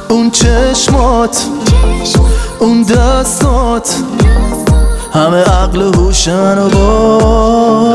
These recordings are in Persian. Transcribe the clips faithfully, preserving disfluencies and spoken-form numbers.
اون چشمات، اون دستات، همه عقل و هوش منو با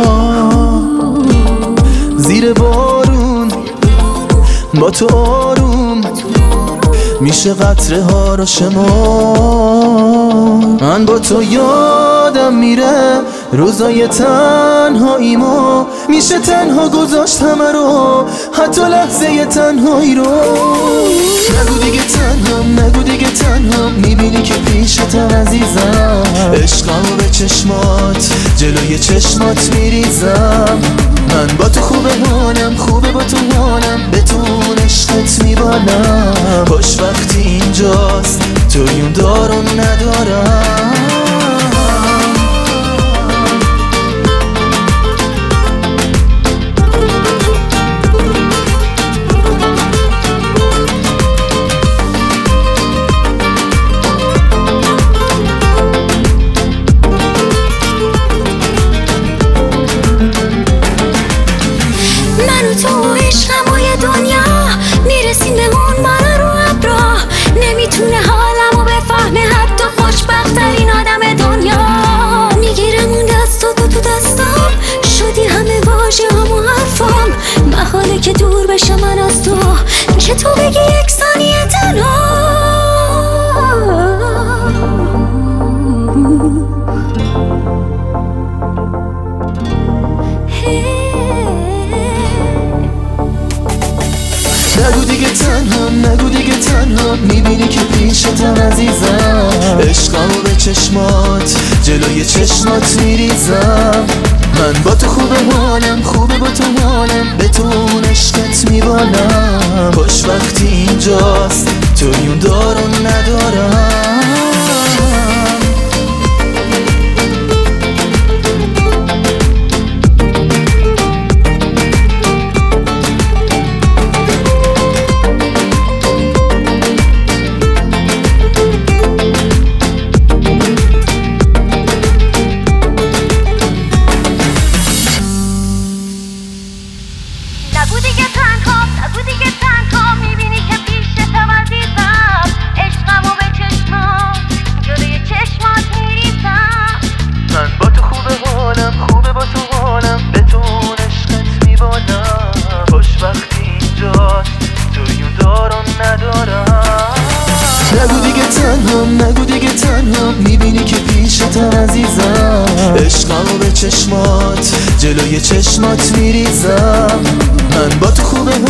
زیر بارون با تو آروم میشه قطره ها رو شمار. من با تو یادم میره روزای تنهاییمو، میشه تنها گذاشت همه رو، حتی لحظه تنهایی رو. نگو دیگه تنهام، نگو دیگه تنهام، میبینی که پیشتم عزیزم. عشقمو به چشمات، جلوی چشمات میریزم. من با تو خوبه حالم، خوبه با تو حالم، بتون عشقت میبالم. باش وقتی اینجاست تویون دارو ندارم. تو عشقم و یه دنیا میرسیم بمون بالا رو ابرا. نمیتونه حالمو بفهمه حتی خوشبخت‌ترین آدم دنیا. میگیرم اون دستاتو تو دستام، شدی همه واژه هم و حرفام. محاله که دور بشه من از تو، که تو بگی یک ثانیه تنها. نگو دیگه تنهام، نگو دیگه تنهام، میبینی که پیشتم عزیزم. عشقمو به چشمات، جلوی چشمات میریزم. من با تو خوبه حالم، خوبه با تو حالم، به تو اون عشقت میبالم. باش وقتی اینجاست تویون دارو ندارم. نگو دیگه تنهام، نگو دیگه تنهام، میبینی که پیشتم عزیزم. عشقمو به چشمات، جلوی چشمات میریزم. من با تو خوبه حالم، خوبه با تو حالم، به تو اون عشقت میبالم. باش وقتی اینجاست تویون دارو ندارم. نگو دیگه تنهام، نگو دیگه تنهام، میبینی که پیشتم عزیزم. عشقمو به چشمات، جلوی چشمات میریزم. من با تو خوبه